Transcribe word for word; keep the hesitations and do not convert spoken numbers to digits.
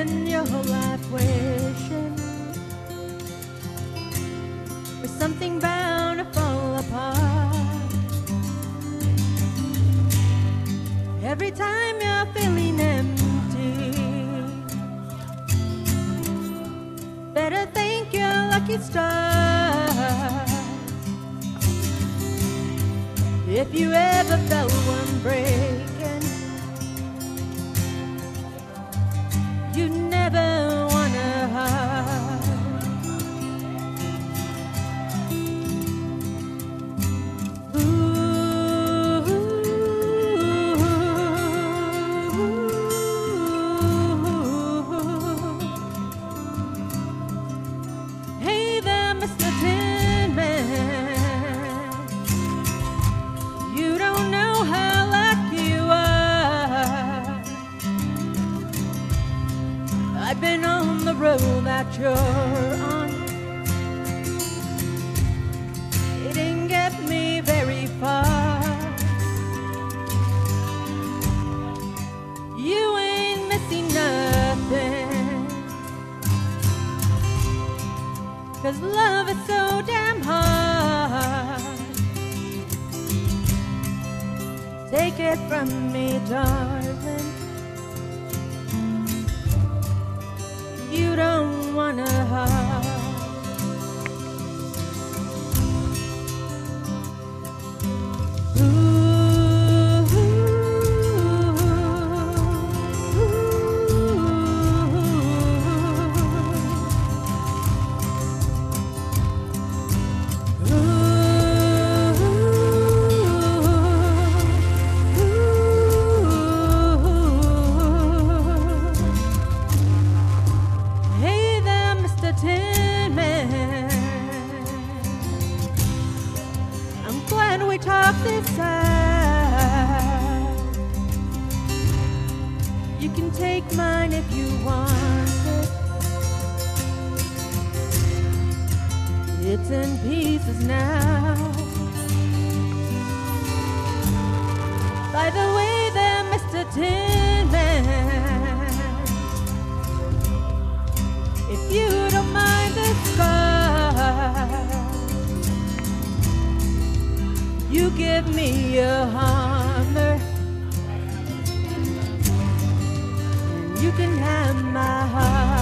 spend your whole life wishing for something bound to fall apart. Every time you're feeling empty, better thank your lucky stars. If you ever felt one breaking, you never wanna hide. Ooh, hey there, Mister Tin Man, you don't know how lucky you are. I've been on the road that you're on. It didn't get me very far. You ain't missing nothing, 'cause love is so damn hard. Take it from me, darling, you don't wanna hide. Tin Man, I'm glad we talked this out. You can take mine if you want it. It's in pieces now. By the way there, Mister Tin Man, if you don't mind the scars, you give me a hammer, and you can have my heart.